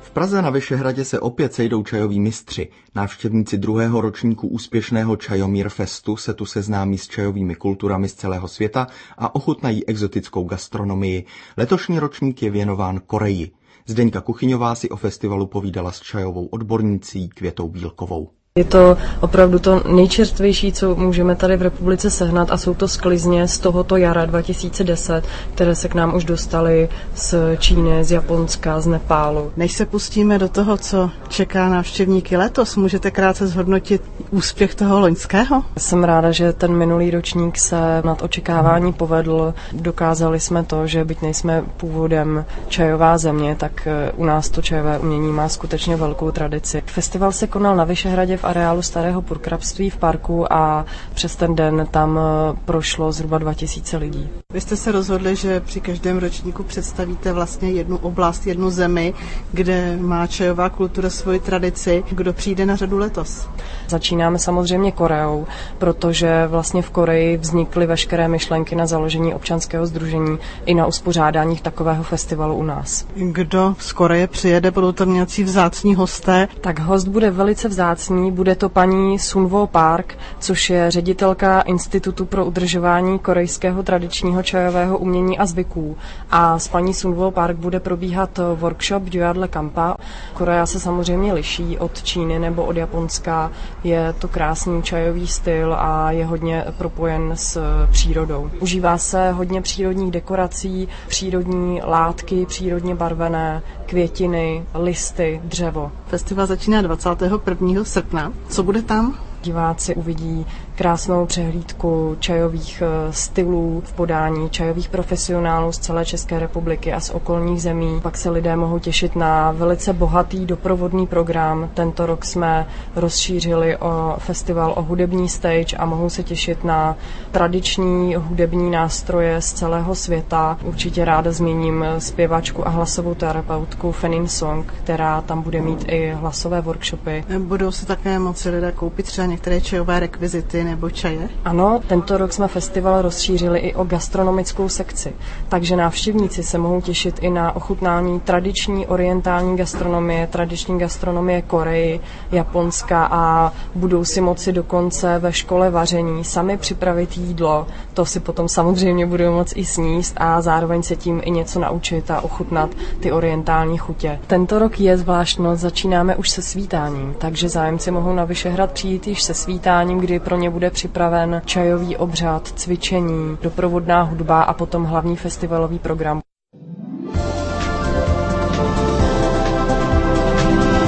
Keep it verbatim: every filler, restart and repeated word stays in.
V Praze na Vyšehradě se opět sejdou čajoví mistři. Návštěvníci druhého ročníku úspěšného Čajomír Festu se tu seznámí s čajovými kulturami z celého světa a ochutnají exotickou gastronomii. Letošní ročník je věnován Koreji. Zdeňka Kuchyňová si o festivalu povídala s čajovou odbornicí Květou Bílkovou. Je to opravdu to nejčerstvější, co můžeme tady v republice sehnat, a jsou to sklizně z tohoto jara dva tisíce deset, které se k nám už dostaly z Číny, z Japonska, z Nepálu. Než se pustíme do toho, co čeká návštěvníky letos, můžete krátce zhodnotit úspěch toho loňského? Jsem ráda, že ten minulý ročník se nad očekávání povedl. Dokázali jsme to, že byť nejsme původem čajová země, tak u nás to čajové umění má skutečně velkou tradici. Festival se konal na Vyšehradě v areálu Starého purkrabství v parku a přes ten den tam prošlo zhruba dva tisíce lidí. Vy jste se rozhodli, že při každém ročníku představíte vlastně jednu oblast, jednu zemi, kde má čajová kultura svoji tradici. Kdo přijde na řadu letos? Začínáme samozřejmě Koreou, protože vlastně v Koreji vznikly veškeré myšlenky na založení občanského sdružení i na uspořádání takového festivalu u nás. Kdo z Koreje přijede, budou tam nějací vzácní hosté? Tak host bude velice vzácný, bude to paní Sunwo Park, což je ředitelka Institutu pro udržování korejského tradičního čajového umění a zvyků. A s paní Sunwo Park bude probíhat workshop Divadle Kampa. Korea se samozřejmě liší od Číny nebo od Japonska. Je to krásný čajový styl a je hodně propojen s přírodou. Užívá se hodně přírodních dekorací, přírodní látky, přírodně barvené, květiny, listy, dřevo. Festival začíná dvacátého prvního srpna. Co bude tam? Diváci uvidí krásnou přehlídku čajových stylů v podání čajových profesionálů z celé České republiky a z okolních zemí. Pak se lidé mohou těšit na velice bohatý doprovodný program. Tento rok jsme rozšířili o festival o hudební stage a mohou se těšit na tradiční hudební nástroje z celého světa. Určitě ráda zmíním zpěvačku a hlasovou terapeutku Fenin Song, která tam bude mít i hlasové workshopy. Budou se také moci lidé koupit třeba některé čajové rekvizity nebo čaje? Ano, tento rok jsme festival rozšířili i o gastronomickou sekci, takže návštěvníci se mohou těšit i na ochutnání tradiční orientální gastronomie, tradiční gastronomie Koreji, Japonska a budou si moci dokonce ve škole vaření sami připravit jídlo. To si potom samozřejmě budou moci i sníst a zároveň se tím i něco naučit a ochutnat ty orientální chutě. Tento rok je zvláštnost, začínáme už se svítáním, takže zájemci mohou na Vyšehrad přijít již se svítáním, kdy pro ně bude připraven čajový obřad, cvičení, doprovodná hudba a potom hlavní festivalový program.